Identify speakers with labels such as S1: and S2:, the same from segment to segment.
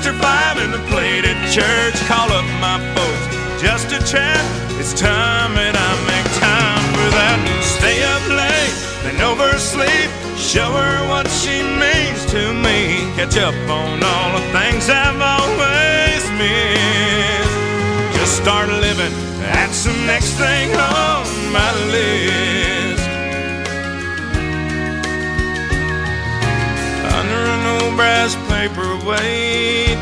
S1: or 5 and the plate at church. Call up my folks just to chat. It's time that I make time for that. Stay up late, then oversleep. Show her what she means to me. Catch up on all the things I've always missed. Just start living, that's the next thing on my list. Under an old brass paperweight,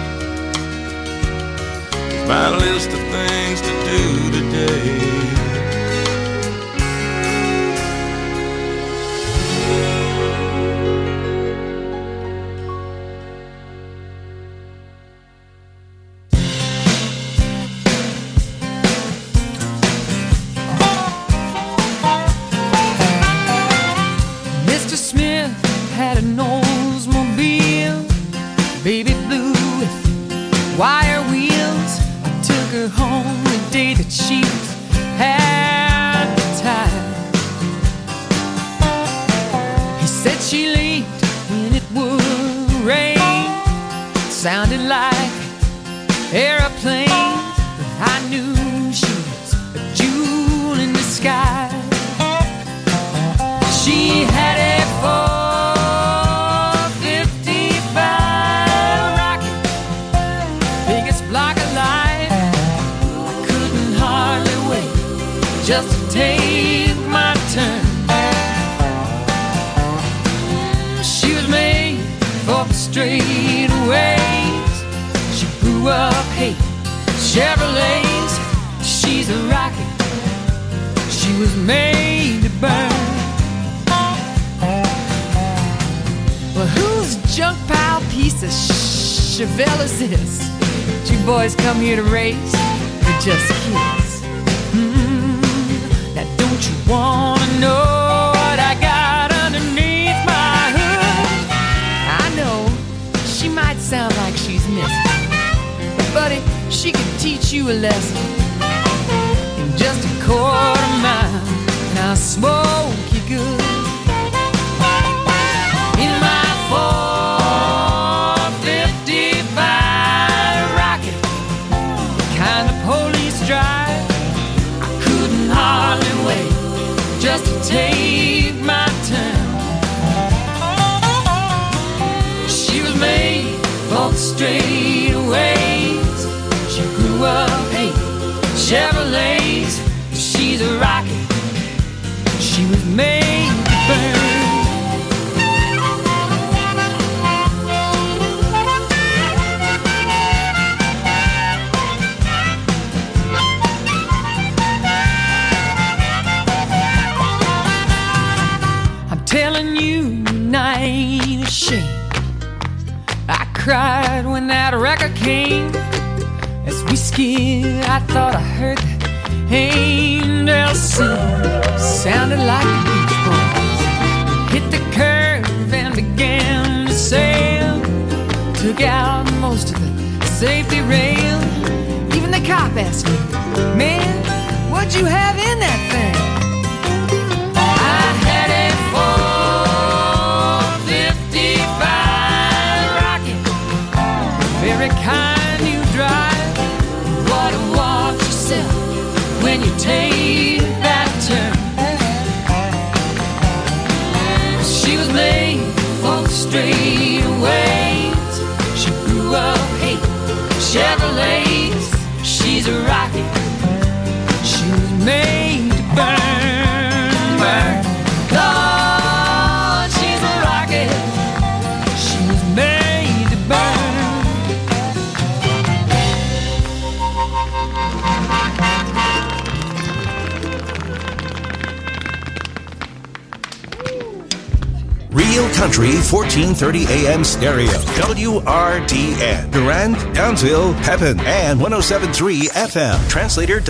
S1: my list of things to do today.
S2: Mr. Smith had an Oldsmobile, baby blue with wire wheels. I took her home the day that she was advertised. He said she left when it would rain. Sounded like airplanes, but I knew she was a jewel in the sky. She had a 455 rocket, biggest block of life. I couldn't hardly wait just to take my turn. She was made for the straightaways. She grew up hating Chevrolets. She's a rocket, she was made to burn. Well, whose junk pile piece of Chevelle is this? You boys come here to race or just kiss? Now don't you wanna know what I got underneath my hood? I know she might sound like she's missing, but buddy, she can teach you a lesson in just a quarter mile. And I'll smoke you good. 455 rocket, the kind of police drive. I couldn't hardly wait just to take my turn. She was made for the straightaways. She grew up hating Chevrolets. She's a rocket, she was made to burn. Telling you, and I ain't ashamed. I cried when that record came. As we skied, I thought I heard the angels sing. Sounded like the Beach Boys. Hit the curve and began to sail. Took out most of the safety rail. Even the cop asked me, man, what'd you have in that thing? Very kind you drive. You ought to watch yourself when you take that turn. She was made for the straightaways. She grew up hating Chevrolets. She's a rocket, she was made to burn, burn. Lord, she's a rocket, she was made to burn.
S3: Real Country 1430 AM stereo. WRDN. Durand, Downsville, Pepin, and 107.3 FM. Translator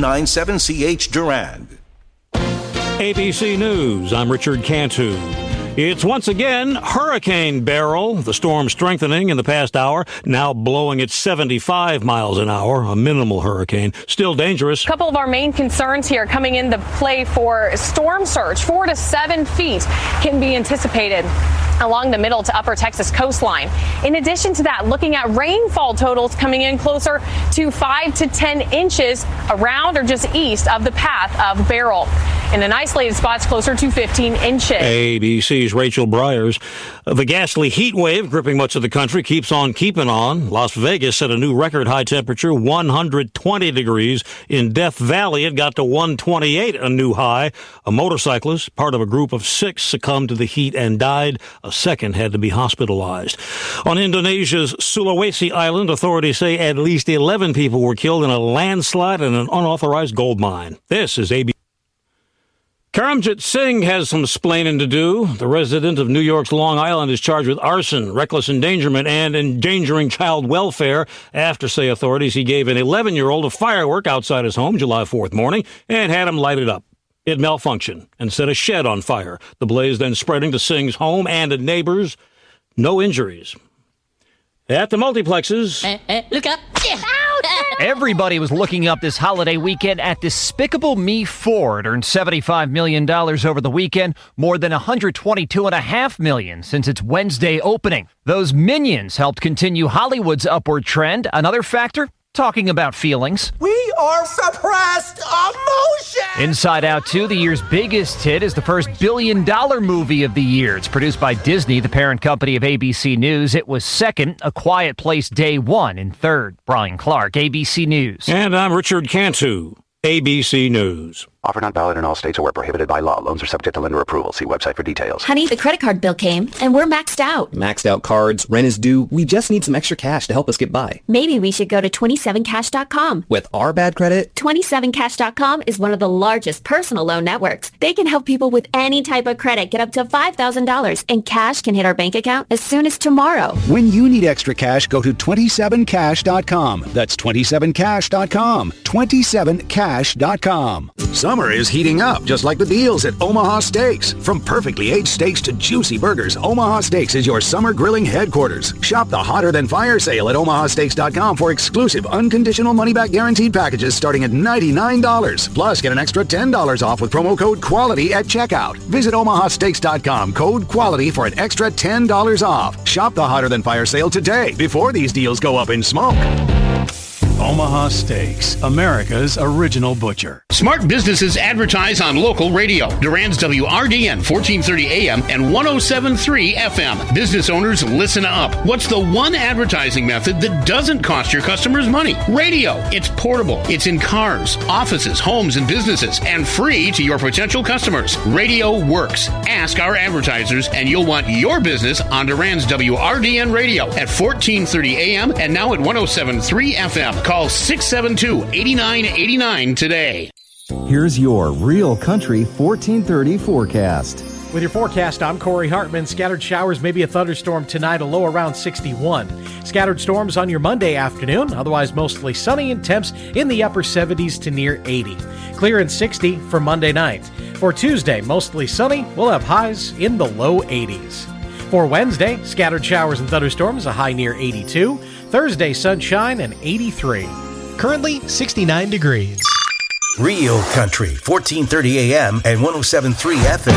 S3: W297CH Durand.
S4: ABC News, I'm Richard Cantu. It's once again Hurricane Beryl. The storm strengthening in the past hour, now blowing at 75 miles an hour, a minimal hurricane. Still dangerous.
S5: A couple of our main concerns here coming into play for storm surge. 4 to 7 feet can be anticipated along the middle to upper Texas coastline. In addition to that, looking at rainfall totals coming in closer to 5 to 10 inches around or just east of the path of Beryl. In an isolated spots closer to 15 inches.
S4: ABC's Rachel Bryars. The ghastly heat wave gripping much of the country keeps on keeping on. Las Vegas set a new record high temperature, 120 degrees. In Death Valley, it got to 128, a new high. A motorcyclist, part of a group of 6, succumbed to the heat and died. A second had to be hospitalized. On Indonesia's Sulawesi Island, authorities say at least 11 people were killed in a landslide in an unauthorized gold mine. This is ABC. Karamjit Singh has some splaining to do. The resident of New York's Long Island is charged with arson, reckless endangerment, and endangering child welfare after, say authorities, he gave an 11-year-old a firework outside his home July 4th morning and had him light it up. It malfunctioned and set a shed on fire. The blaze then spreading to Singh's home and to neighbors. No injuries. At the multiplexes...
S6: Look up.
S7: Everybody was looking up this holiday weekend at Despicable Me 4. It earned $75 million over the weekend, more than $122.5 million since its Wednesday opening. Those Minions helped continue Hollywood's upward trend. Another factor? Talking about feelings.
S8: We are suppressed emotion!
S7: Inside Out 2, the year's biggest hit, is the first billion-dollar movie of the year. It's produced by Disney, the parent company of ABC News. It was second, A Quiet Place Day 1, and third. Brian Clark, ABC News.
S4: And I'm Richard Cantu, ABC News.
S9: Offer not valid in all states or where prohibited by law. Loans are subject to lender approval. See website for details.
S10: Honey, the credit card bill came, and we're maxed out.
S11: Maxed out cards, rent is due. We just need some extra cash to help us get by.
S10: Maybe we should go to 27cash.com.
S11: With our bad credit?
S10: 27cash.com is one of the largest personal loan networks. They can help people with any type of credit get up to $5,000, and cash can hit our bank account as soon as tomorrow.
S12: When you need extra cash, go to 27cash.com. That's 27cash.com. 27cash.com.
S13: Summer is heating up, just like the deals at Omaha Steaks. From perfectly aged steaks to juicy burgers, Omaha Steaks is your summer grilling headquarters. Shop the Hotter Than Fire sale at omahasteaks.com for exclusive unconditional money-back guaranteed packages starting at $99. Plus, get an extra $10 off with promo code QUALITY at checkout. Visit omahasteaks.com, code QUALITY for an extra $10 off. Shop the Hotter Than Fire sale today before these deals go up in smoke.
S14: Omaha Steaks, America's original butcher.
S15: Smart businesses advertise on local radio. Durand's WRDN 1430 AM and 107.3 FM. Business owners, listen up. What's the one advertising method that doesn't cost your customers money? Radio. It's portable. It's in cars, offices, homes, and businesses, and free to your potential customers. Radio works. Ask our advertisers, and you'll want your business on Durand's WRDN radio at 1430 AM and now at 107.3 FM. Call 672-8989 today.
S16: Here's your Real Country 1430 forecast.
S17: With your forecast, I'm Corey Hartman. Scattered showers, maybe a thunderstorm tonight, a low around 61. Scattered storms on your Monday afternoon, otherwise mostly sunny and temps in the upper 70s to near 80. Clear and 60 for Monday night. For Tuesday, mostly sunny, we'll have highs in the low 80s. For Wednesday, scattered showers and thunderstorms, a high near 82. Thursday, sunshine and 83.
S18: Currently 69 degrees.
S3: Real Country, 1430 AM and 107.3 FM.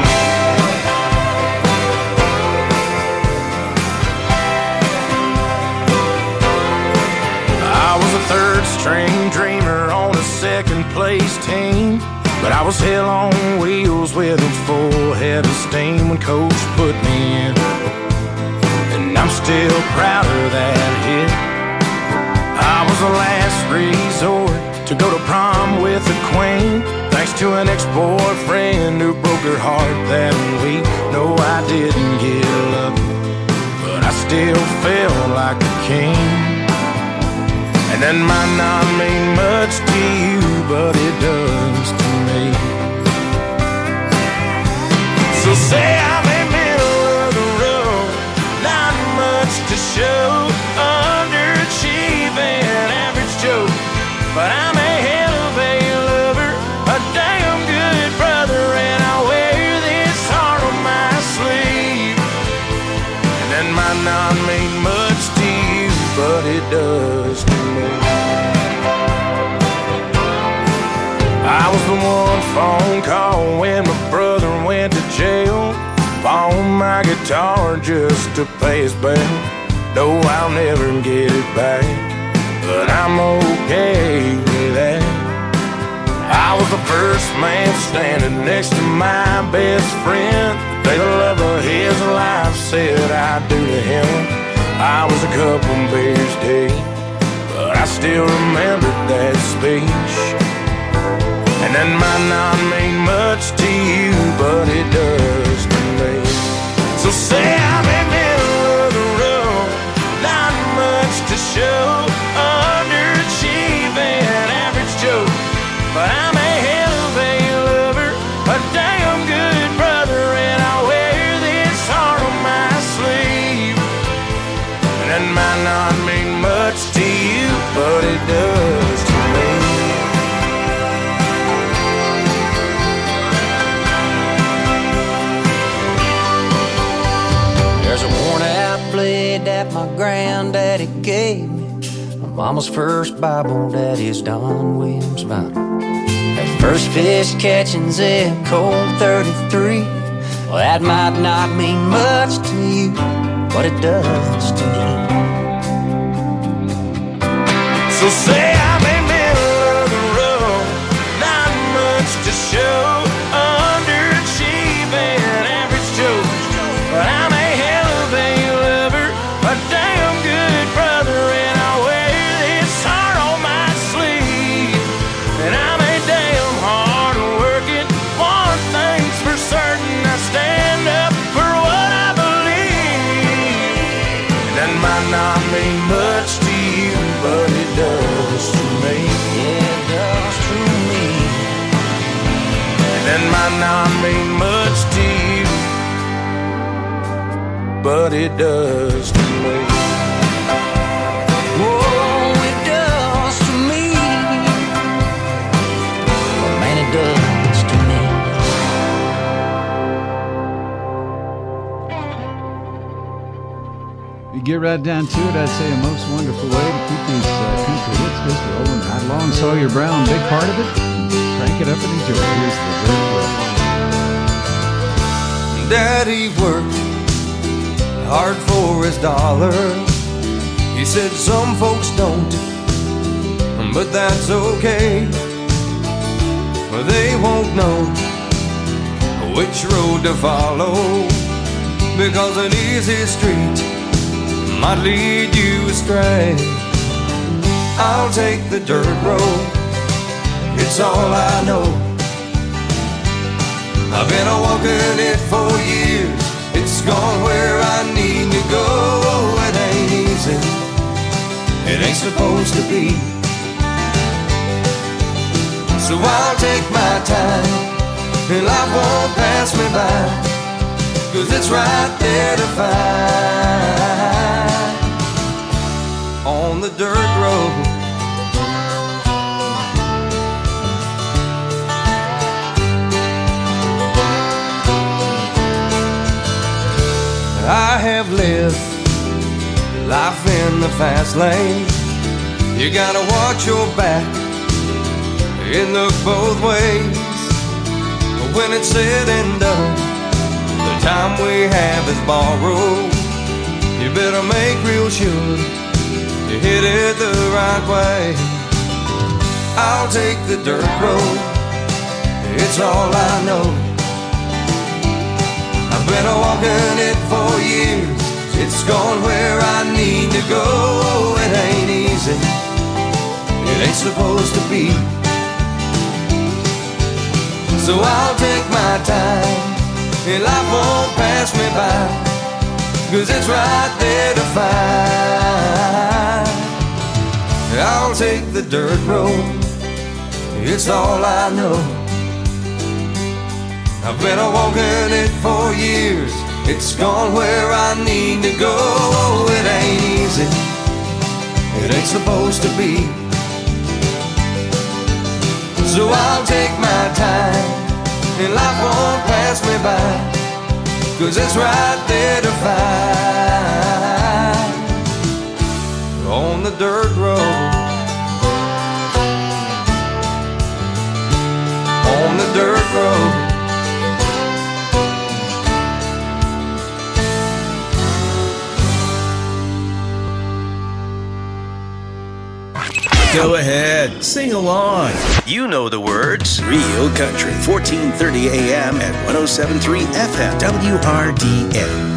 S1: I was a third-string dreamer on a second-place team, but I was hell on wheels with a full head of steam when Coach put me in. And I'm still proud of that hit. I was the last resort to go to prom with the queen, thanks to an ex-boyfriend who broke her heart that week. No, I didn't get lucky, but I still felt like a king. And that might not mean much to you, but it does to me. So say I'm a middle of the road, not much to show, underachieving, average Joe, but I'm a hell of a lover, a damn good brother, and I wear this heart on my sleeve. not mean much to you, but it does to me. I was the one phone call when my brother went to jail. Pawned my guitar just to pay his bail. No, I'll never get it back, but I'm okay with that. I was the first man standing next to my best friend. The day the love of his life said I'd do to him. I was a couple beers deep, but I still remember that speech. And that might not mean much to you, but it does to me. So say I'm in the middle of the road, not much to show, underachieving, average Joe. But I'm a hell of a lover, a damn good brother, and I wear this heart on my sleeve. And that might not mean much to you, but it does to me.
S6: There's a worn-out blade that my granddaddy gave me. My mama's first Bible, daddy's Don Williams Bible. That first fish catching's in cold 33. Well, that might not mean much to you, but it does to me.
S1: So say I'm in the middle of the road, not much to show, underachieving, average Joe. But I'm a hell of a lover, a damn good brother, and I wear this heart on my sleeve. And I'm a damn hard working, one thing's for certain, I stand up for what I believe. And that might not mean much to you, but it does to me.
S6: Yeah, it does to me.
S1: And that might not mean much to you, but it does to me.
S6: Oh, it does to me. Oh, man, it does to me.
S19: You get right down to it, I'd say a most wonderful way to keep these country hits just rolling right along. Sawyer Brown, big part of it. Crank it up and enjoy. Here's the Dirt Road.
S20: Daddy worked hard for his dollar. He said some folks don't, but that's okay. They won't know which road to follow, because an easy street might lead you astray. I'll take the dirt road, it's all I know. I've been a-walking it for years, it's gone where I need to go. It ain't easy, it ain't supposed to be. So I'll take my time, and life won't pass me by, 'cause it's right there to find on the dirt road. I have lived life in the fast lane. You gotta watch your back and look both ways. But when it's said and done, the time we have is borrowed. You better make real sure you hit it the right way. I'll take the dirt road, it's all I know. I've been a-walking it for years, it's gone where I need to go. It ain't easy, it ain't supposed to be. So I'll take my time, and life won't pass me by, 'cause it's right there to find. I'll take the dirt road, it's all I know. I've been a-walking it for years, it's gone where I need to go. It ain't easy, it ain't supposed to be. So I'll take my time, and life won't pass me by, 'cause it's right there to find.
S3: Go ahead, sing along. You know the words. Real Country, 1430 AM and 107.3 FM, WRDN.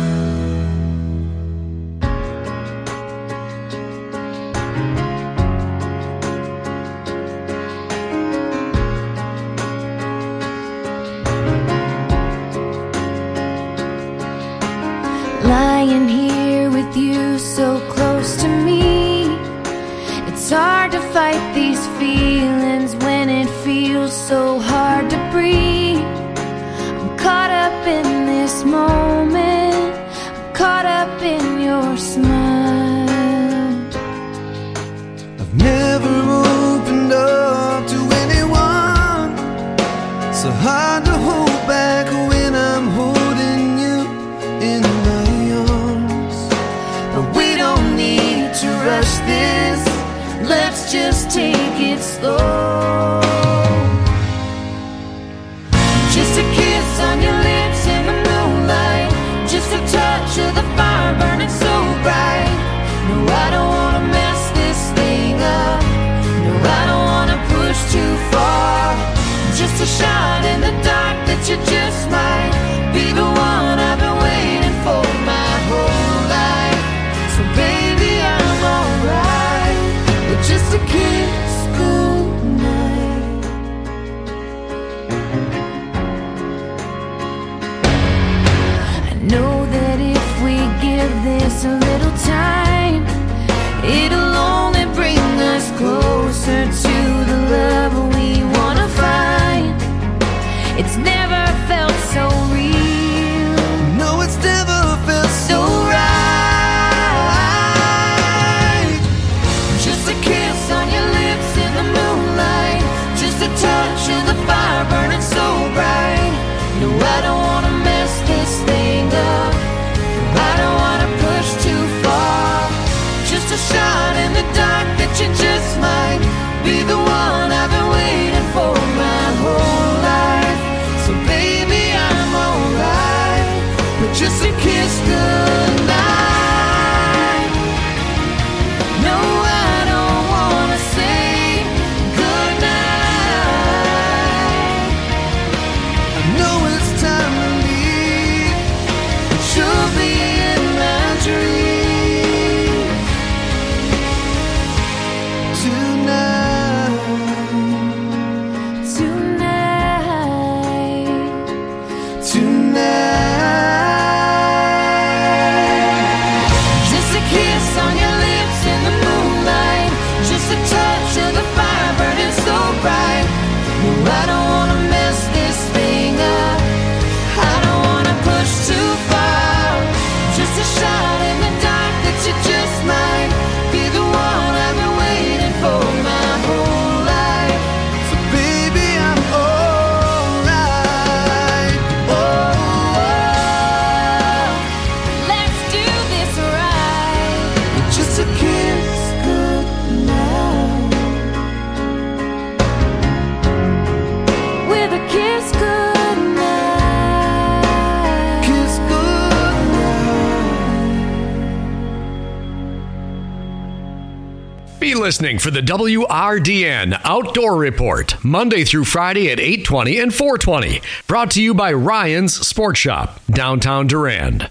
S21: Lying here with you so close to me, it's hard to fight these feelings when it feels so hard to breathe. I'm caught up in this moment, I'm caught up in your smile.
S20: I've never opened up to anyone, so hard to hold back when I'm holding you in my arms. But we don't need to rush this, let's just take it slow. Just a kiss on your lips in the moonlight, just a touch of the fire burning so bright. No, I don't wanna mess this thing up, no, I don't wanna push too far. Just a shot in the dark that you just might be the one I've been waiting for my whole life. So baby, I'm alright with just a kiss goodnight. I know that if we give this a little time, it'll only bring us closer to the love we wanna find. It's never felt so real. No, it's never felt so right. Just a kiss on your lips in the moonlight, just a touch of the fire burning so bright. No, I don't wanna mess this thing up, I don't wanna push too far. Just a shot in the dark that you just might be the one I've been waiting for my whole life. So baby, I'm alright with just a kiss goodnight. No, I don't wanna say goodnight. I know it's time to leave, but you'll be in my dreams tonight. Tonight. Just a kiss on your lips in the moonlight, just a touch of the fire burning so bright. No, I don't wanna mess this thing up, I don't wanna push too far. Just a shot in the dark that you just might be the one I've been waiting for my whole life. So baby, I'm alright. Let's do this right with just a kiss goodnight. With a kiss goodnight. Kiss goodnight.
S22: Be listening for the WRDN Outdoor Report, Monday through Friday at 8:20 and 4:20. Brought to you by Ryan's Sports Shop, downtown Durand.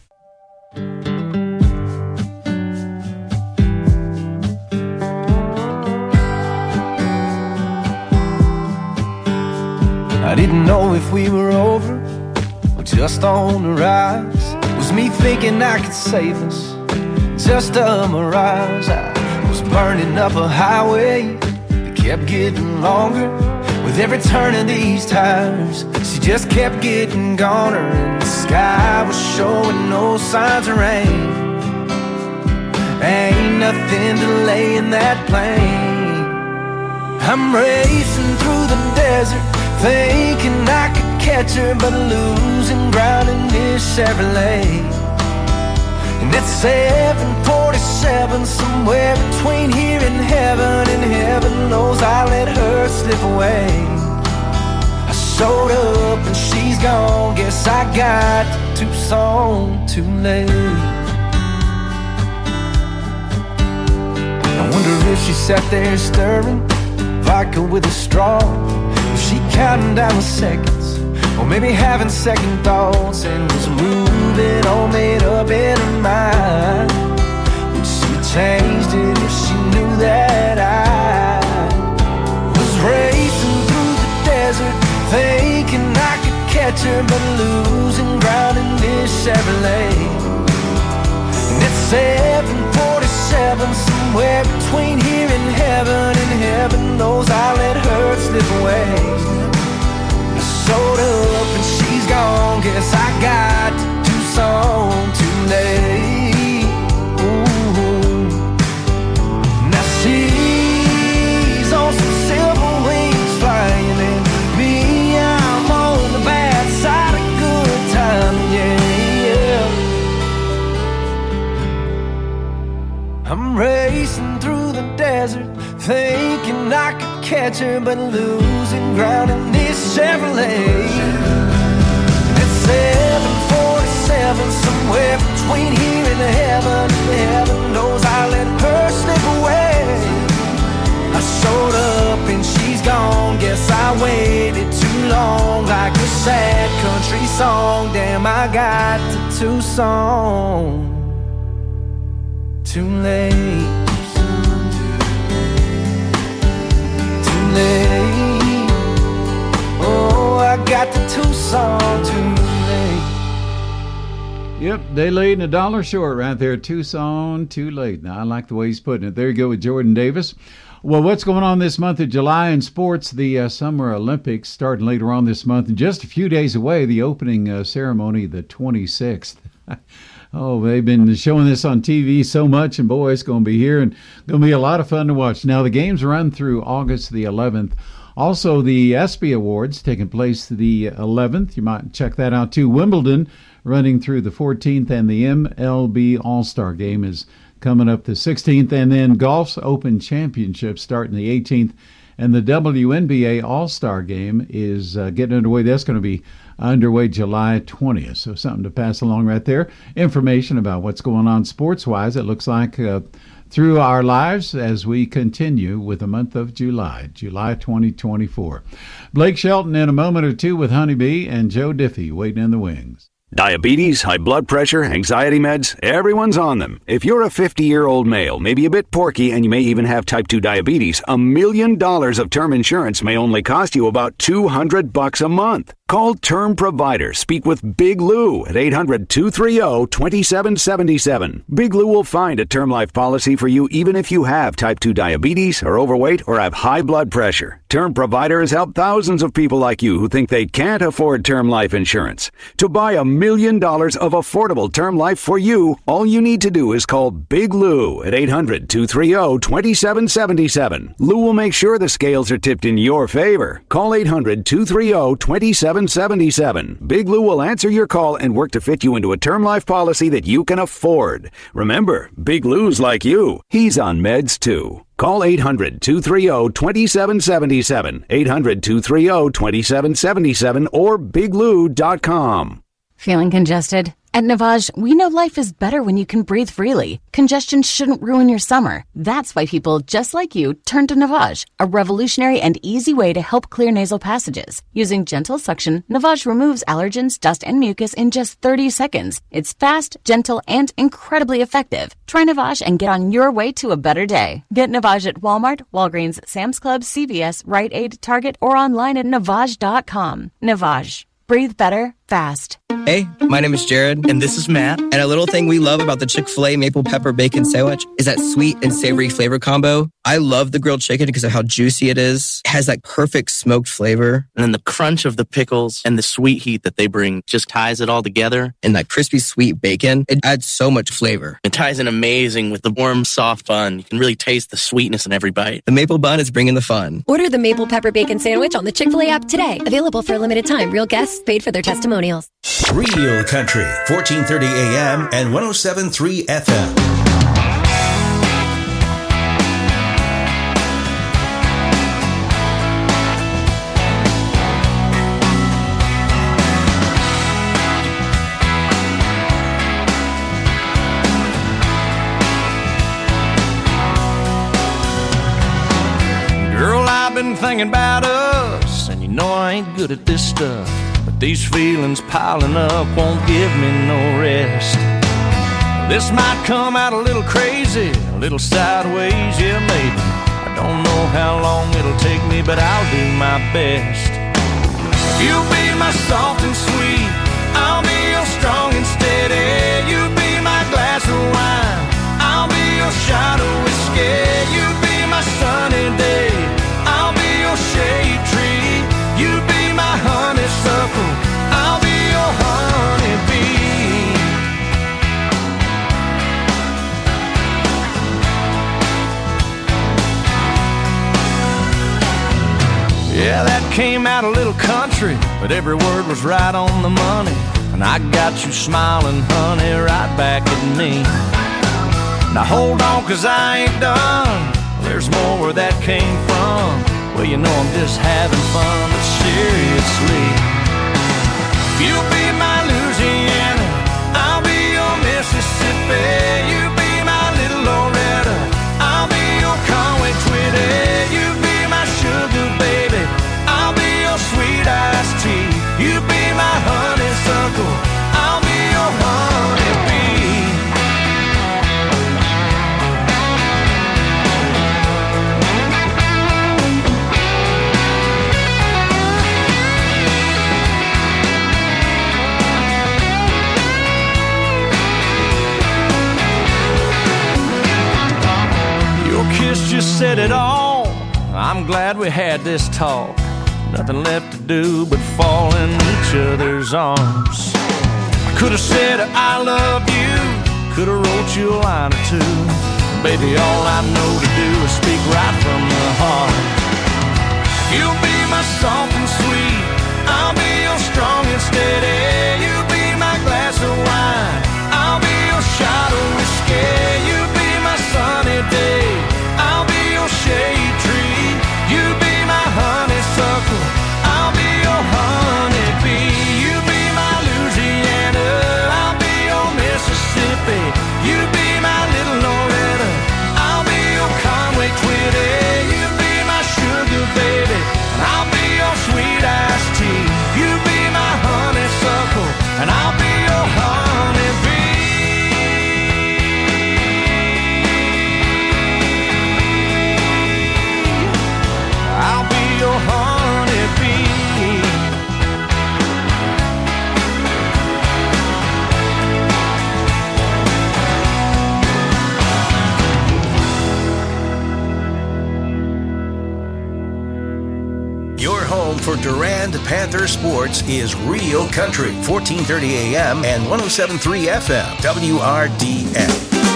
S20: I didn't know if we were over or just on the rise. Was me thinking I could save us, just a mirage. I was burning up a highway that kept getting longer. With every turn of these tires, she just kept getting goner. And the sky was showing no signs of rain. Ain't nothing delaying that plane. I'm racing through the desert, thinking I could catch her, but losing ground in this Chevrolet. And it's 7:47, somewhere between here and heaven knows I let her slip away. I showed up and she's gone, guess I got to Tucson too late. I wonder if she sat there stirring vodka with a straw? Was she counting down the seconds? Or maybe having second thoughts and was moving all made up in her mind? Would she have changed it if she knew that I was racing through the desert, thinking I could catch her, but losing ground in this Chevrolet? And it's 7:47, somewhere between here and heaven knows I let her slip away. I showed up and she's gone, guess I got to Tucson too late. Ooh. Now she's on some silver wings flying, and me, I'm on the bad side of good time, yeah. I'm racing through the desert, thinking I could catch her, but losing ground in this Chevrolet. It's 7:47, somewhere between here and heaven knows I let her slip away. I showed up and she's gone, guess I waited too long, like a sad country song. Damn, I got to Tucson too late. Oh, I got to Tucson too late.
S19: Yep, day late and $1 short right there. Tucson too late. Now, I like the way he's putting it. There you go with Jordan Davis. Well, what's going on this month of July in sports? The Summer Olympics starting later on this month. And just a few days away, the opening ceremony, the 26th. Oh, they've been showing this on TV so much, and boy, it's going to be here and going to be a lot of fun to watch. Now, the games run through August the 11th. Also, the ESPY Awards taking place the 11th. You might check that out, too. Wimbledon running through the 14th, and the MLB All-Star Game is coming up the 16th. And then Golf's Open Championship starting the 18th. And the WNBA All-Star Game is getting underway. That's going to be underway July 20th. So something to pass along right there. Information about what's going on sports-wise, it looks like, through our lives as we continue with the month of July 2024. Blake Shelton in a moment or two with Honeybee and Joe Diffie waiting in the wings.
S2: Diabetes, high blood pressure, anxiety meds, everyone's on them. If you're a 50-year-old male, maybe a bit porky, and you may even have type 2 diabetes, $1 million of term insurance may only cost you about $200 a month. Call Term Provider. Speak with Big Lou at 800-230-2777. Big Lou will find a term life policy for you even if you have type 2 diabetes, are overweight, or have high blood pressure. Term Provider has helped thousands of people like you who think they can't afford term life insurance. To buy $1 million of affordable term life for you, all you need to do is call Big Lou at 800-230-2777. Lou will make sure the scales are tipped in your favor. Call 800-230-2777. Big Lou will answer your call and work to fit you into a term life policy that you can afford. Remember, Big Lou's like you. He's on meds too. Call 800-230-2777, 800-230-2777, or biglou.com.
S5: Feeling congested? At Navage, we know life is better when you can breathe freely. Congestion shouldn't ruin your summer. That's why people just like you turn to Navage, a revolutionary and easy way to help clear nasal passages. Using gentle suction, Navage removes allergens, dust, and mucus in just 30 seconds. It's fast, gentle, and incredibly effective. Try Navage and get on your way to a better day. Get Navage at Walmart, Walgreens, Sam's Club, CVS, Rite Aid, Target, or online at Navage.com. Navage. Breathe better, fast.
S23: Hey, my name is Jared, and this is Matt. And a little thing we love about the Chick-fil-A Maple Pepper Bacon Sandwich is that sweet and savory flavor combo. I love the grilled chicken because of how juicy it is. It has that perfect smoked flavor.
S24: And then the crunch of the pickles and the sweet heat that they bring just ties it all together.
S23: And that crispy sweet bacon, it adds so much flavor.
S24: It ties in amazing with the warm, soft bun. You can really taste the sweetness in every bite.
S23: The maple bun is bringing the fun.
S25: Order the Maple Pepper Bacon Sandwich on the Chick-fil-A app today. Available for a limited time. Real guests paid for their testimonials.
S3: Real Country, 1430 AM and 107.3 FM.
S20: been thinking about us, and you know I ain't good at this stuff, but these feelings piling up won't give me no rest. This might come out a little crazy, a little sideways, yeah maybe. I don't know how long it'll take me, but I'll do my best. You'll be my soft and sweet, I'll be your strong and steady. You be my glass of wine, I'll be your shot of whiskey. You be my sunny day, I'll be your shade tree. You be my honeysuckle, I'll be your honeybee. Yeah, that came out a little country, but every word was right on the money. And I got you smiling, honey, right back at me. Now hold on, 'cause I ain't done. There's more where that came from. Well, you know I'm just having fun, but seriously. You'll be my Louisiana, I'll be your Mississippi. You be my little Loretta, I'll be your Conway Twitty. You be my sugar baby, I'll be your sweet iced tea. You be my honeysuckle, I'll be your honeybee. Your kiss just said it all. I'm glad we had this talk. Nothing left to do but fall in each other's arms. I could have said I love you, could have wrote you a line or two. Baby, all I know to do is speak right from the heart. You'll be my soft and sweet, I'll be your strong and steady. You be my glass of wine, I'll be your shot of whiskey. You be my sunny day, I'll be your shade tree. You be my honeysuckle, I'll be your honeybee. You be my Louisiana, I'll be your Mississippi. You be my little Loretta, I'll be your Conway Twitty. You be my sugar baby, and I'll be your sweet iced tea. You be my honeysuckle, and I'll be your honeybee. I'll be your honeybee.
S3: Your home for Durand Panther sports is Real Country, 1430 AM and 107.3 FM, WRDN.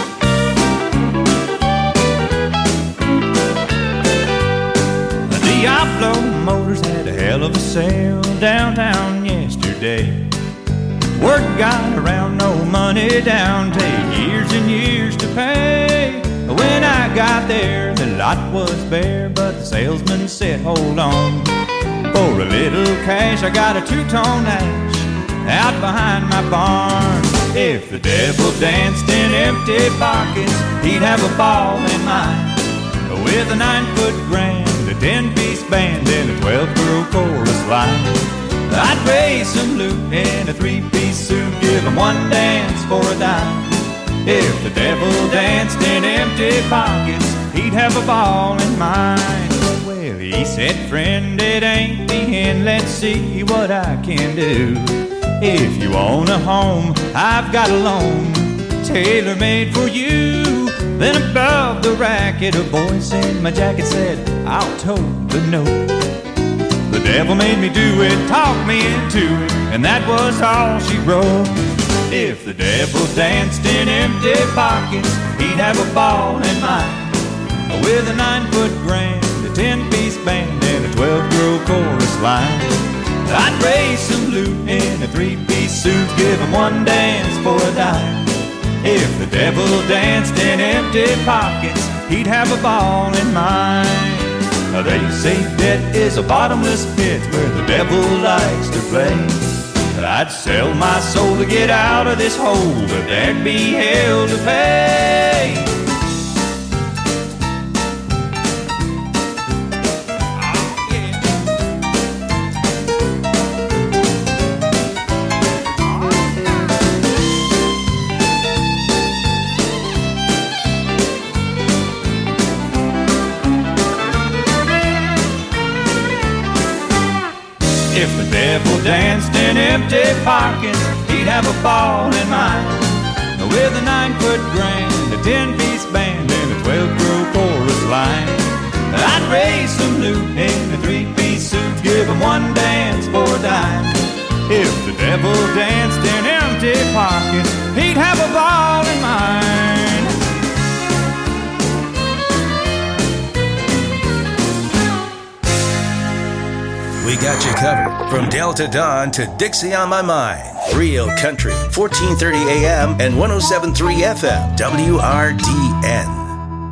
S1: Diablo Motors had a hell of a sale downtown yesterday. Word got around, no money down, take years and years to pay. When I got there, the lot was bare, but the salesman said, hold on. For a little cash, I got a two-tone ash out behind my barn. If the devil danced in empty pockets, he'd have a ball in mine. With a 9-foot grand, a 10-piece band, and a 12-girl chorus line. I'd raise some loot in a 3-piece suit, give him one dance for a dime. If the devil danced in empty pockets, he'd have a ball in mine. Well, he said, friend, it ain't the end, let's see what I can do. If you own a home, I've got a loan, tailor-made for you. Then above the racket, a voice in my jacket said, I'll tote the note. The devil made me do it, talked me into it, and that was all she wrote. If the devil danced in empty pockets, he'd have a ball in mine. With a 9-foot grand, a 10-piece band, and a 12-girl chorus line. I'd raise some loot in a 3-piece suit, give him one dance for a dime. If the devil danced in empty pockets, he'd have a ball in mine. They say debt is a bottomless pit where the devil likes to play. I'd sell my soul to get out of this hole, but there'd be hell to pay. devil danced in empty pockets, he'd have a ball in mine. With a 9-foot grand, a 10-piece band, and a 12-row chorus line. I'd raise some loot in a 3-piece suit, give him one dance for a dime. If the devil danced in empty pockets, he'd have a ball in mine.
S3: We got you covered from Delta Dawn to Dixie on My Mind. Real Country, 1430 AM and 107.3 FM, WRDN.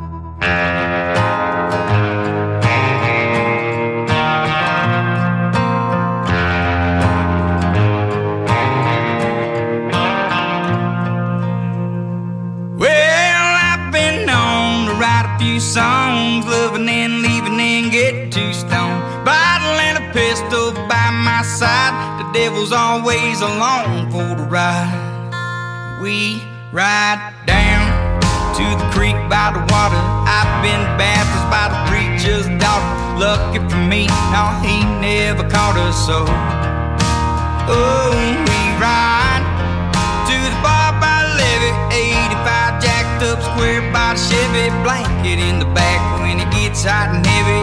S4: Songs, loving and leaving and get too stoned. Bottle and a pistol by my side. The devil's always along for the ride. We ride down to the creek by the water. I've been baptized by the preacher's daughter. Lucky for me, no, he never caught us so. Oh, we ride to the bar by the levee, 85 jacked up square by the Chevy, blanket in the back when it gets hot and heavy.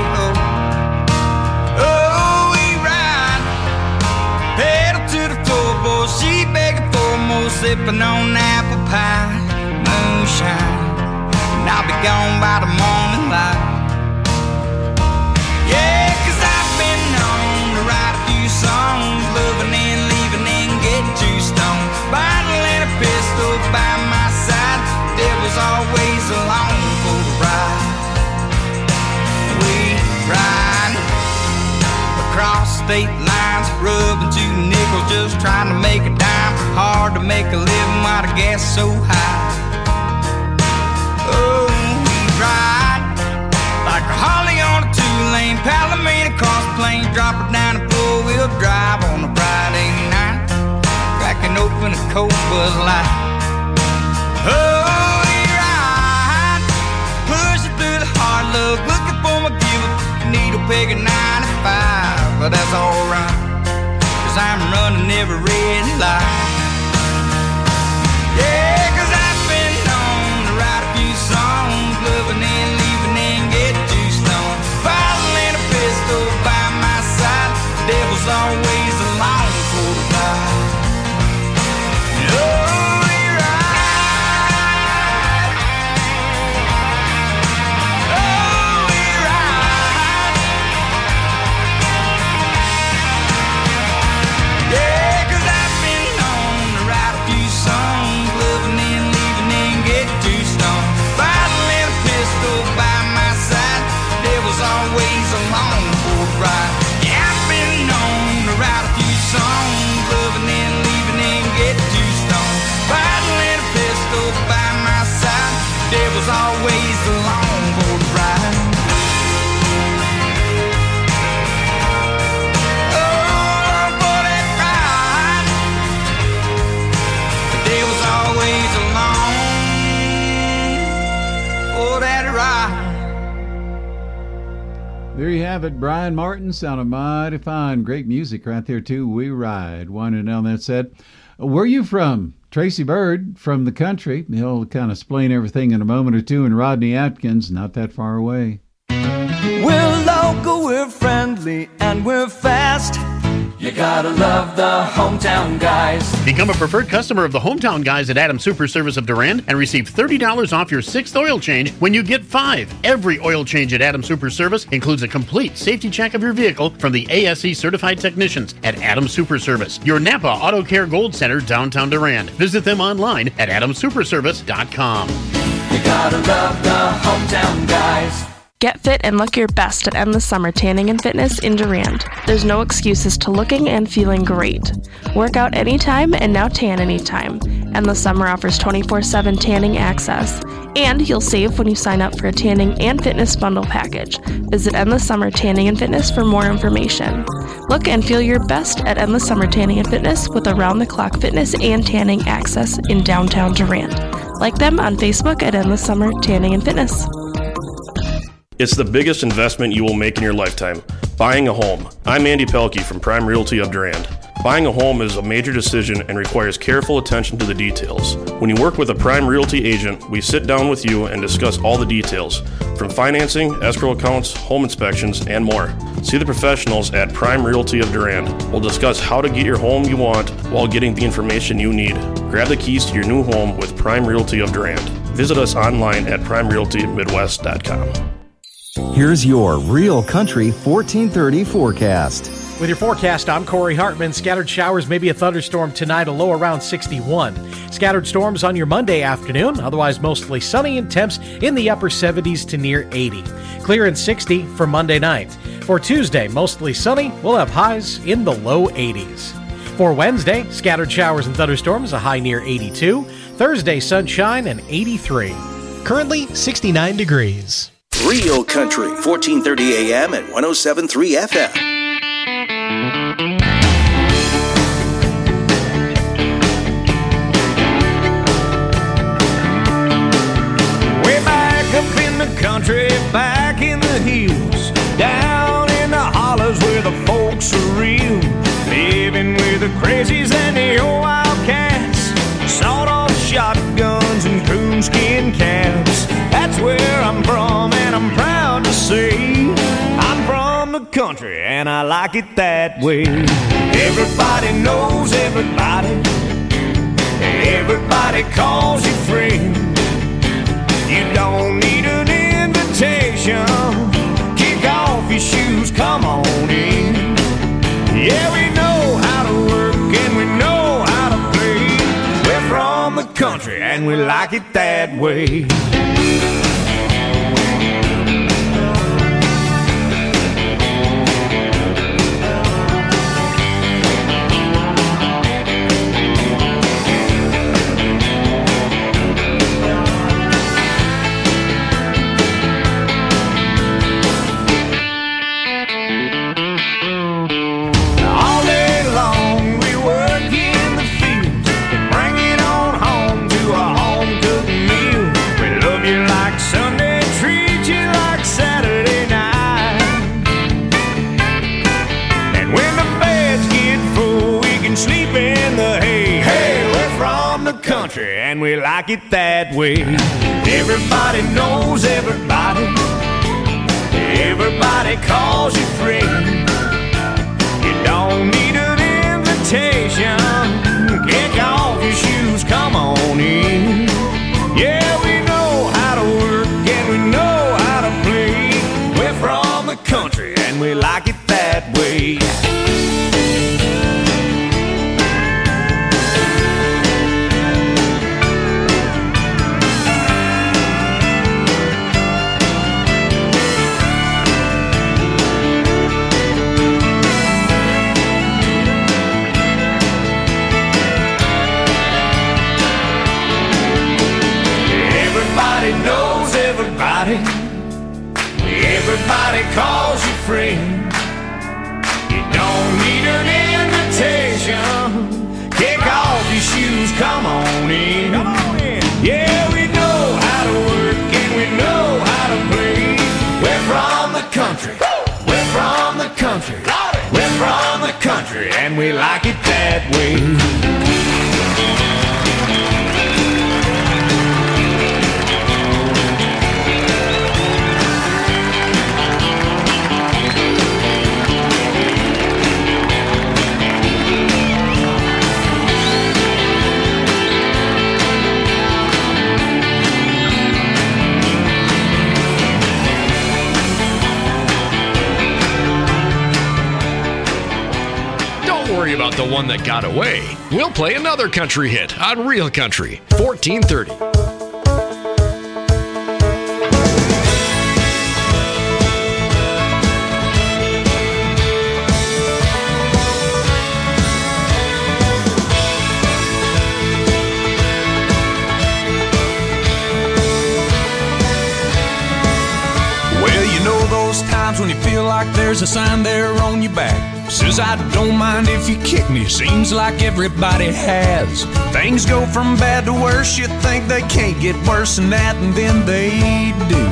S4: Oh, we ride, pedal to the floorboard, she begging for more, sipping on apple pie, moonshine, and I'll be gone by the morning light. Yeah, 'cause I've been known to write a few songs, loving and leaving and get too stoned. Bottle and a pistol by my side, devil's always along for the ride. We ride across state lines, rubbing 2 nickels, just trying to make a dime. Hard to make a living while the gas so high. Oh, we ride like a Harley on a 2-lane, Palomino cross plain, drop it down a 4-wheel drive on a Friday night, cracking open a cold Bud Light. Oh, we ride, pushing through the hard luck, looking for my gift, needle peg at 95, but that's alright, 'cause I'm running every red light. Yeah, 'cause I've been known to write a few songs, loving and leaving and get too stoned. Bottle and a pistol by my side, devil's always along for the ride. Oh, we ride. Oh, we ride. Yeah, 'cause I've been known to write a few songs, loving and leaving and get too stoned. Bottle and a pistol by my side, devil's always along for the ride. Yeah, I've been known to write a few songs, loving and leaving and get too stoned. Bottle and a pistol by my side, devil's always along for the ride. Oh, for that ride, the devil's always along for that ride.
S19: There you have it. Brian Martin sounded mighty fine. Great music right there, too. We ride. Winding down that set. Where are you from? Tracy Bird from the country. He'll kind of explain everything in a moment or two. And Rodney Atkins, not that far away.
S7: We're local, we're friendly, and we're fast. You gotta love the Hometown Guys.
S15: Become a preferred customer of the Hometown Guys at Adams Super Service of Durand and receive $30 off your 6th oil change when you get 5. Every oil change at Adams Super Service includes a complete safety check of your vehicle from the ASE certified technicians at Adams Super Service, your Napa Auto Care Gold Center, downtown Durand. Visit them online at adamsuperservice.com.
S7: You gotta love the Hometown Guys.
S8: Get fit and look your best at Endless Summer Tanning and Fitness in Durand. There's no excuses to looking and feeling great. Work out anytime and now tan anytime. Endless Summer offers 24/7 tanning access. And you'll save when you sign up for a tanning and fitness bundle package. Visit Endless Summer Tanning and Fitness for more information. Look and feel your best at Endless Summer Tanning and Fitness with around-the-clock fitness and tanning access in downtown Durand. Like them on Facebook at Endless Summer Tanning and Fitness.
S9: It's the biggest investment you will make in your lifetime, buying a home. I'm Andy Pelkey from Prime Realty of Durand. Buying a home is a major decision and requires careful attention to the details. When you work with a Prime Realty agent, we sit down with you and discuss all the details, from financing, escrow accounts, home inspections, and more. See the professionals at Prime Realty of Durand. We'll discuss how to get your home you want while getting the information you need. Grab the keys to your new home with Prime Realty of Durand. Visit us online at primerealtymidwest.com.
S16: Here's your Real Country 1430 forecast.
S17: With your forecast, I'm Corey Hartman. Scattered showers, maybe a thunderstorm tonight, a low around 61. Scattered storms on your Monday afternoon, otherwise mostly sunny and temps in the upper 70s to near 80. Clear and 60 for Monday night. For Tuesday, mostly sunny, we'll have highs in the low 80s. For Wednesday, scattered showers and thunderstorms, a high near 82. Thursday, sunshine and 83.
S18: Currently 69 degrees.
S3: Real Country, 1430 AM and 107.3 FM.
S7: Way back up in the country, back in the hills, down in the hollers where the folks are real, living with the crazies and the old wildcats, sawed-off shotguns and coonskin caps. That's where I'm from, and I'm proud to say I'm from the country, and I like it that way. Everybody knows everybody, everybody calls you friend. You don't need an invitation. Kick off your shoes, come on in. Yeah, we know how to work and we know how to play. We're from the country and we like it that way. And we like it that way. Everybody knows everybody, everybody calls you friend. You don't need an invitation. Kick off your shoes, come on in. Yeah, we know how to work and we know how to play. We're from the country and we like it that way. Everybody calls you friend. You don't need an invitation. Kick off your shoes, come on in. Come on in. Yeah, we know how to work and we know how to play. We're from the country. We're from the country. We're from the country and we like it that way.
S22: Worry about the one that got away. We'll play another country hit on Real Country 1430.
S7: Well, you know those times when you feel like there's a sign there on your back. Says I don't mind if you kick me, seems like everybody has. Things go from bad to worse, you think they can't get worse than that, and then they do.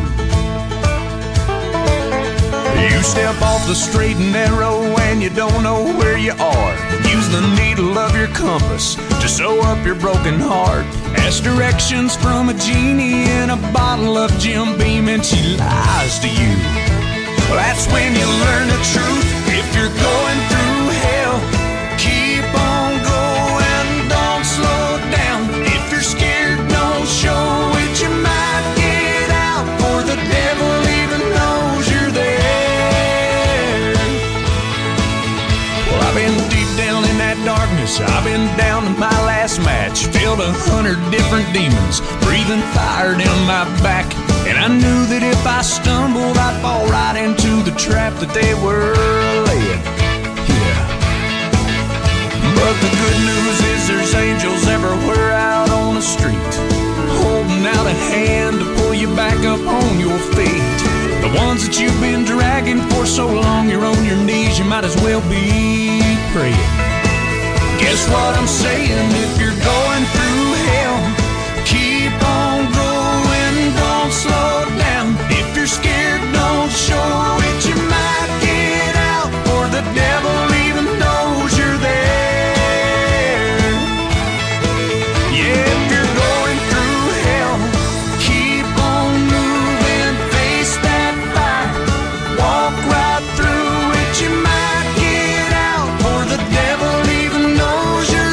S7: You step off the straight and narrow and you don't know where you are. Use the needle of your compass to sew up your broken heart. Ask directions from a genie in a bottle of Jim Beam, and she lies to you. Well, that's when you learn the truth. If you're going through hell, keep on going, don't slow down. If you're scared, don't show it. You might get out, for the devil even knows you're there. Well, I've been deep down in that darkness. I've been down to my last match. Filled 100 different demons, breathing fire down my back. And I knew that if I stumbled, I'd fall right into the trap that they were laying. Yeah. But the good news is there's angels everywhere out on the street, holding out a hand to pull you back up on your feet. The ones that you've been dragging for so long, you're on your knees, you might as well be praying. Guess what I'm saying? If you're going through hell, keep on going, don't slow down. If you're scared, don't show it. You might get out, for the devil even knows you're there. Yeah, if you're going through hell, keep on moving, face that fire, walk right through it. You might get out, for the devil even knows you're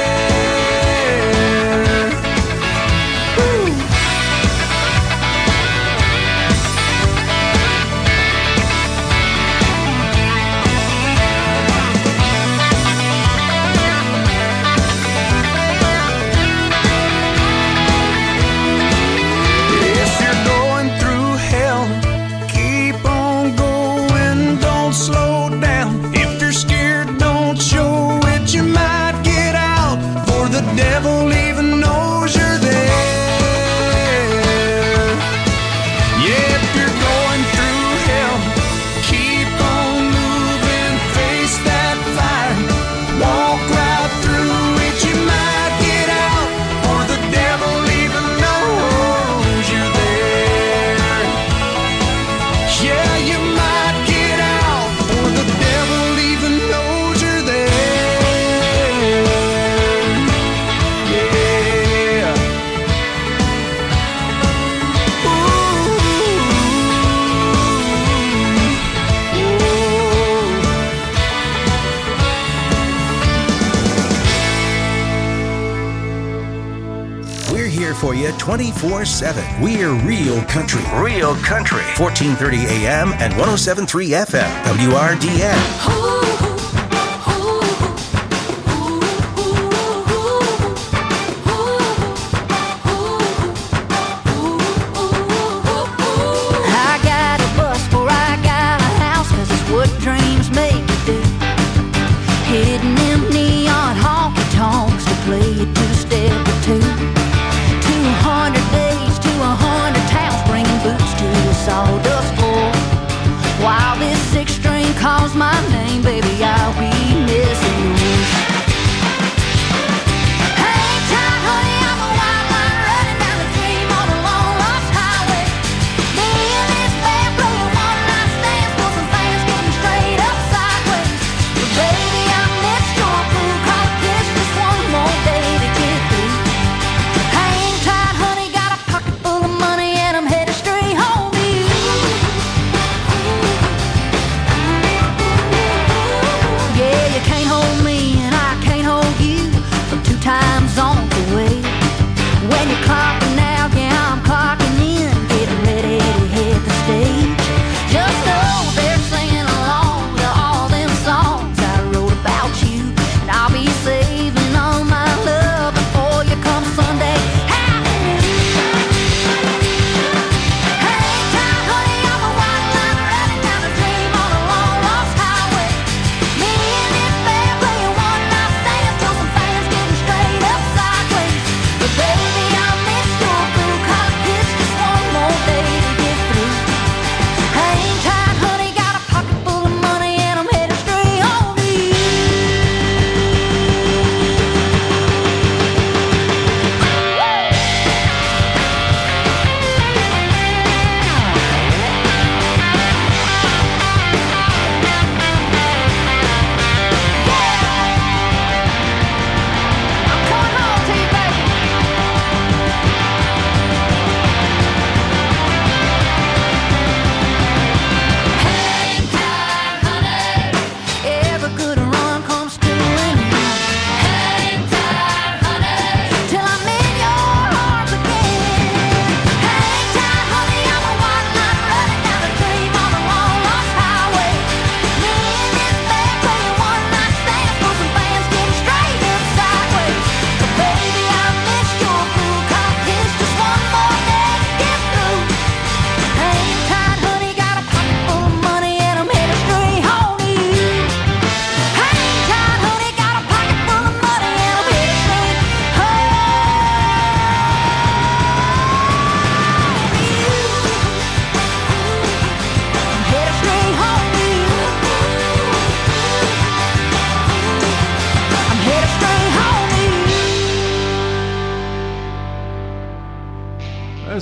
S7: there. Woo. If you're going through hell, keep on going, don't slow down. If you're scared, don't show it. You might get out, for the devil even knows you're there. Yeah, if you're going through hell, keep on moving, face that fire, walk right through it. You might get out, for the devil even knows you're there. Yeah, you might get out, for the devil even knows you're there. Yeah.
S3: We're here for you 24/7. We're Real Country. Real Country. 1430 AM and 107.3 FM. WRDN.
S10: I got a bus or I got a house, 'cause it's what dreams make you do. Hitting them neon honky tonks to play a two-step or two. 200 days to 100 towns, bringing boots to a sawdust floor. While this six-string calls my name, baby,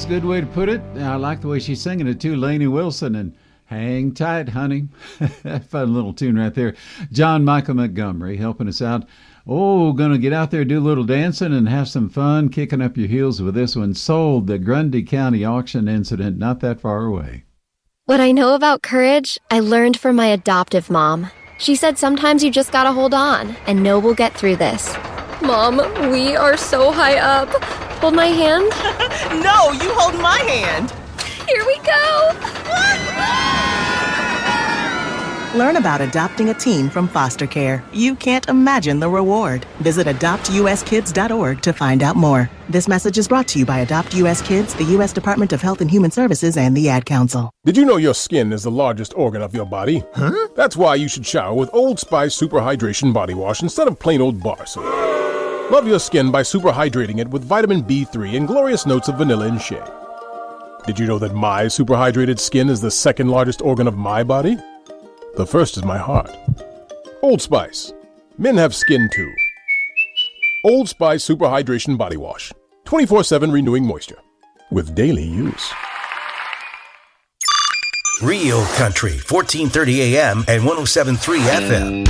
S19: a good way to put it. I like the way she's singing it too, Lainey Wilson, and Hang Tight, Honey. Fun little tune right there. John Michael Montgomery helping us out. Oh, gonna get out there, do a little dancing, and have some fun, kicking up your heels with this one. Sold, the Grundy County auction incident, not that far away.
S6: What I know about courage, I learned from my adoptive mom. She said sometimes you just gotta hold on and know we'll get through this. Mom, we are so high up. Hold my hand.
S11: No, you hold my hand.
S6: Here we go.
S11: Learn about adopting a teen from foster care. You can't imagine the reward. Visit adoptuskids.org to find out more. This message is brought to you by Adopt US Kids, the U.S. Department of Health and Human Services, and the Ad Council.
S12: Did you know your skin is the largest organ of your body? Huh? That's why you should shower with Old Spice Super Hydration Body Wash instead of plain old bar soap. Love your skin by super hydrating it with vitamin B3 and glorious notes of vanilla and shea. Did you know that my super hydrated skin is the second largest organ of my body? The first is my heart. Old Spice. Men have skin too. Old Spice Super Hydration Body Wash. 24/7 renewing moisture. With daily use.
S3: Real Country, 1430 AM and 107.3 FM.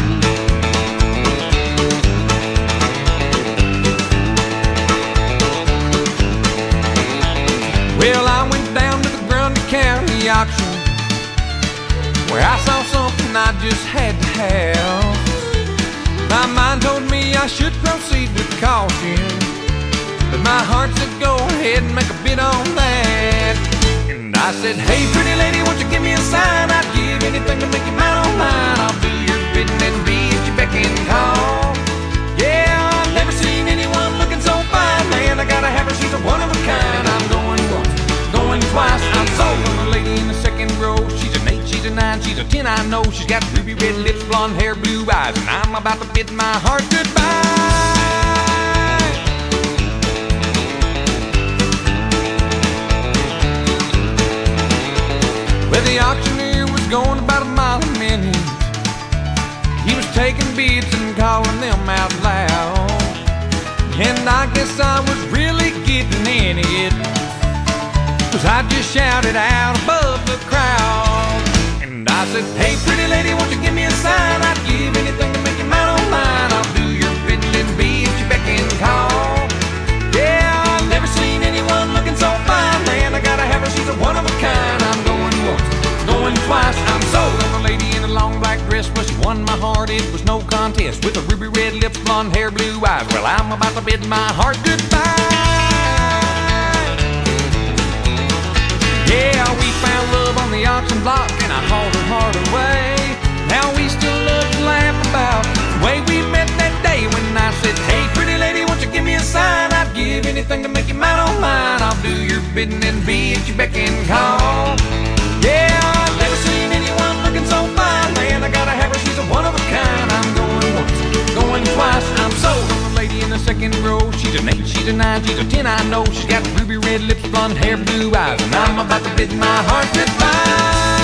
S20: Well, I went down to the Grundy County auction, where I saw something I just had to have. My mind told me I should proceed with caution, but my heart said go ahead and make a bid on that. And I said, hey pretty lady, won't you give me a sign? I'd give anything to make you mine on mine. I'll do your bidding and be at your beck and call. Yeah, I've never seen anyone looking so fine. Man, I gotta have her, she's a one of a kind. I'm going once, going twice. I'm sold on a lady in the second row. She's an 8, she's a 9, she's a 10, I know. She's got ruby red lips, blonde hair, blue eyes, and I'm about to bid my heart goodbye. Well, the auctioneer was going about a mile a minute. He was taking bids and calling them out loud, and I guess I was really getting in it, 'cause I just shouted out above the crowd. And I said, hey pretty lady, won't you give me a sign? I'd give anything to make you mine on mine. I'll do your bidding and be at your beck and call. Yeah, I've never seen anyone looking so fine. Man, I gotta have her, she's a one of a kind. I'm going once, going twice. I'm sold on a lady in a long black dress. Well, she won my heart, it was no contest. With a ruby red lips, blonde hair, blue eyes. Well, I'm about to bid my heart goodbye. Yeah, we found love on the auction block, and I hauled her heart away. Now we still love to laugh about the way we met that day when I said, hey pretty lady, won't you give me a sign? I'd give anything to make you mine on mine. I'll do your bidding and be at your beck and call. Yeah, I've never seen anyone looking so fine. Man, I gotta have her, she's a one of a kind. I'm going once, going twice. I'm sold on the lady in the second row. She's an 8, she's a 9, she's a 10, I know. She's got ruby red lips, blonde hair, blue eyes, and I'm about to bid my heart goodbye.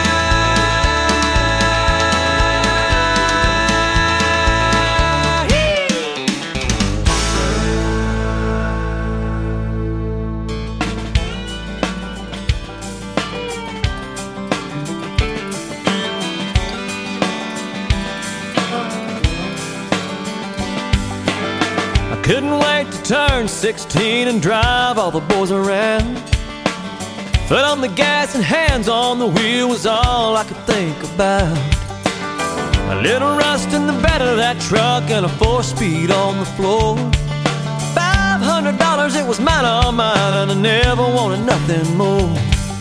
S13: Couldn't wait to turn 16 and drive all the boys around. Foot on the gas and hands on the wheel was all I could think about. A little rust in the bed of that truck and a 4-speed on the floor. $500, it was mine, all mine, and I never wanted nothing more.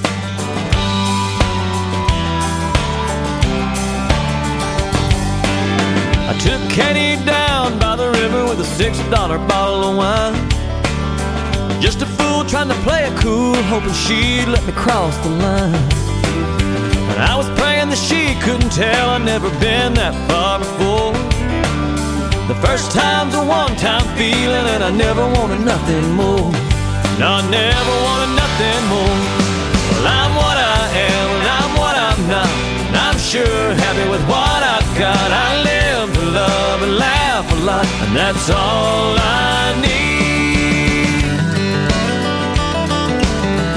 S13: I took Katie down by the river with a $6 bottle of wine. Just a fool trying to play it cool, hoping she'd let me cross the line. And I was praying that she couldn't tell I'd never been that far before. The first time's a one-time feeling, and I never wanted nothing more. No, I never wanted nothing more. Well, I'm what I am, and I'm what I'm not, and I'm sure happy with what I've got. I live to love and laugh a lot, and that's all I need.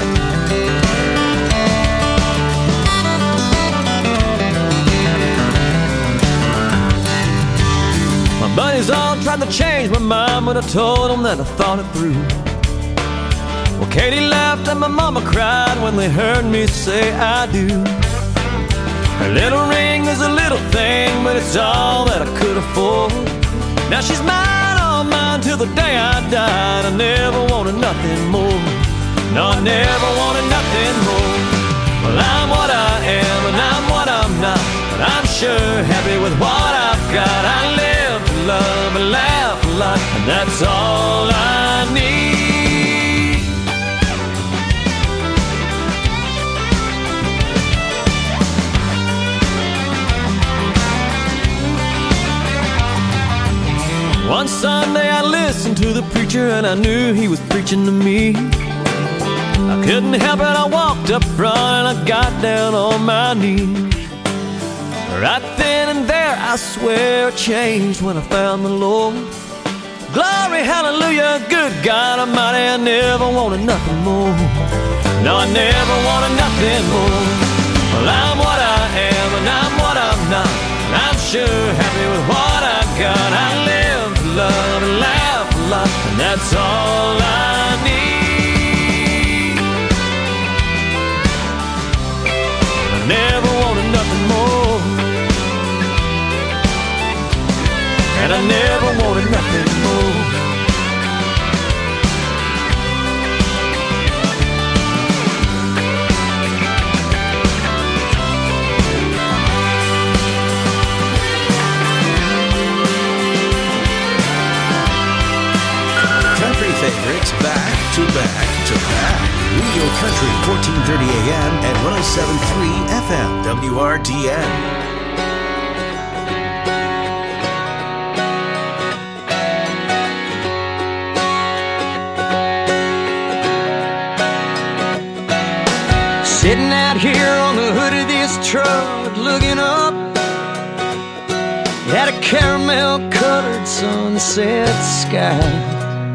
S13: tried to change my mind, but I told them that I thought it through. Well, Katie laughed and my mama cried when they heard me say I do. Her little ring is a little thing, but it's all that I could afford. Now she's mine, all mine, till the day I died. I never wanted nothing more. No, I never wanted nothing more. Well, I'm what I am and I'm what I'm not, but I'm sure happy with what I've got. I live to love and laugh a lot, and that's all I need. One Sunday I listened to the preacher and I knew he was preaching to me. I couldn't help it, I walked up front and I got down on my knees. Right then and there, I swear it changed when I found the Lord. Glory, hallelujah, good God Almighty, I never wanted nothing more. No, I never wanted nothing more. Well, I'm what I am and I'm what I'm not, and I'm sure happy with what I got. I live to love and laugh a lot, and that's all I need. Never wanted nothing more, and I never wanted nothing more.
S3: Country favorites back to back to back. Real Country, 1430 AM and 107.3 FM, WRDN.
S13: Sitting out here on the hood of this truck, looking up at a caramel-colored sunset sky.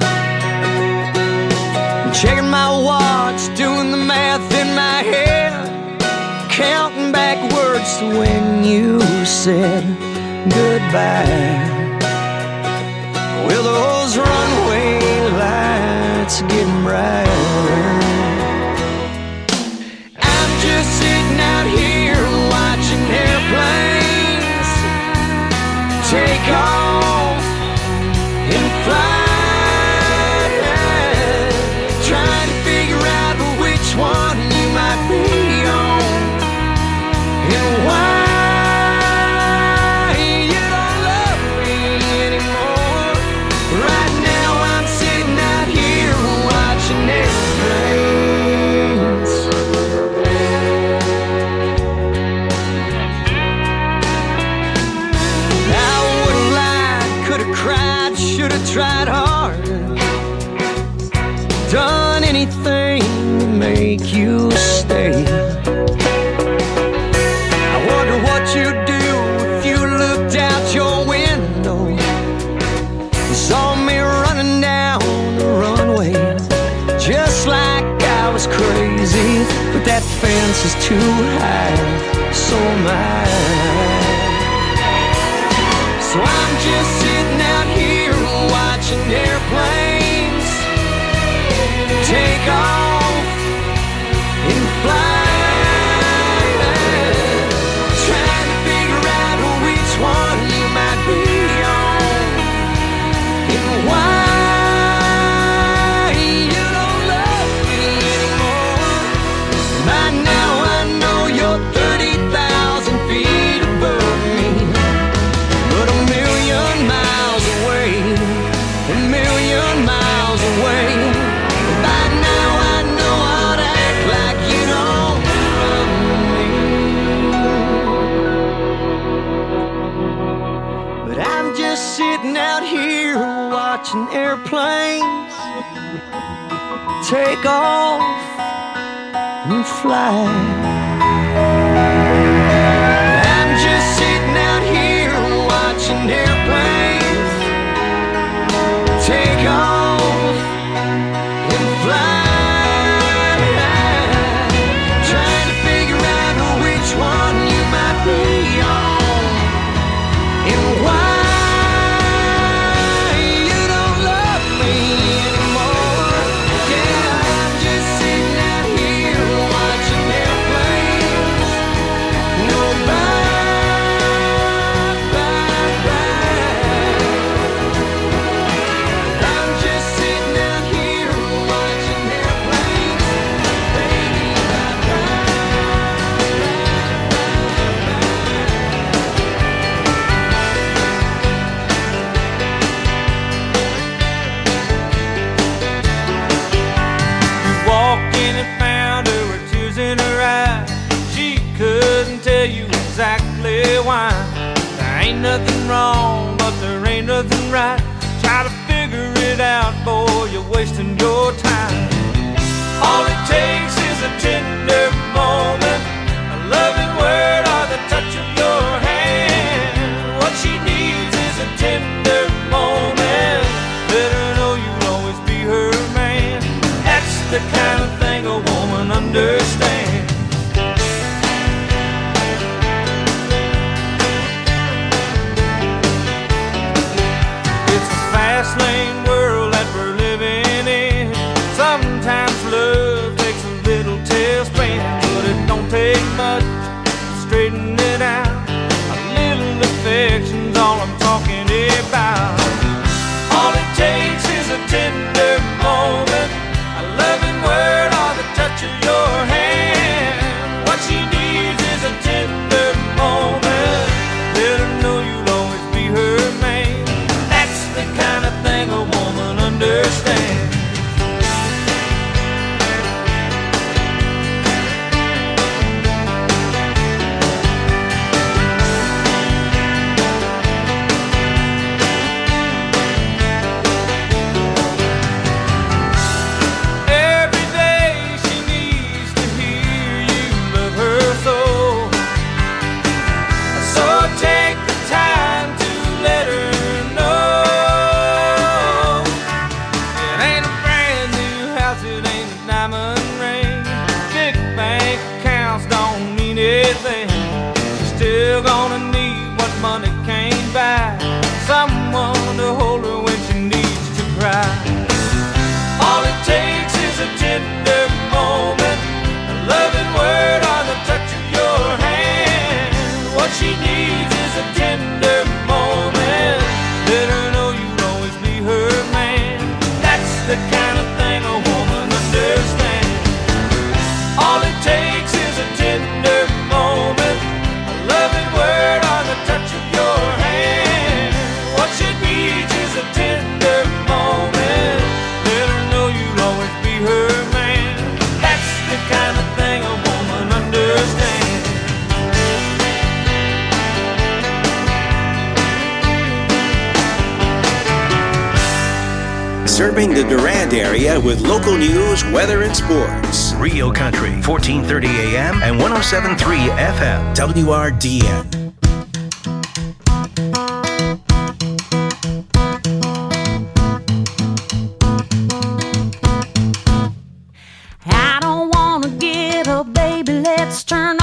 S13: Checking my watch, doing the math in my head, counting backwards to when you said goodbye. Well, those runway lights are getting brighter. I'm just sitting out here watching airplanes take off and fly. One you might be on, and why you don't love me anymore. Right now I'm sitting out here watching airplanes. I wouldn't lie, could have cried, should have tried harder, done anything make you stay. I wonder what you'd do if you looked out your window and saw me running down the runway, just like I was crazy. But that fence is too high, so am I. So I'm just sitting out here watching airplanes take off and fly, trying to figure out which one you might be on, and why you don't love me anymore. By now I know you're 30,000 feet above me, but a million miles away, a million miles away. By now I know how to act like you don't love me. But I'm just sitting out here watching airplanes take off and fly. I'm just sitting out here watching airplanes take off and fly, trying to figure out which one you might be on, and why
S7: exactly why. There ain't nothing wrong, but there ain't nothing right. Try to figure it out, boy, you're wasting your time. All it takes is a tender moment, a loving word or the touch of your hand. What she needs is a tender moment. Let her know you'll always be her man. That's the kind of thing a woman understands. It's a fast lane world that we're living in. Sometimes love takes a little tailspin, but it don't take much to straighten it out. A little affection's all I'm talking about. All it takes is a tender moment, a loving word or the touch of your hand. What she needs is a tender moment. Let her know you'll always be her man. That's the kind of thing a woman understands. Someone to hold her when she needs to cry. All it takes is a tender moment, a loving word or the touch of your hand. What she needs is a tender moment. Let her know you'll always be her man. That's the kind of thing a woman understands. All it takes is a tender moment, a loving word or the touch of your hand. What she needs is a tender moment. Let her know you'll always be her man. That's the kind of thing a woman understands.
S3: Serving the Durand area with local news, weather, and sports. Rio Country, 1430 AM and 107.3 FM. WRDN.
S10: I don't wanna get up, baby, let's turn